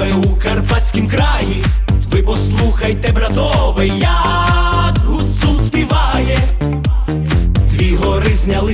живе у Карпатськім краї. Ви послухайте, братове, як гуцул співає. Дві гори зняли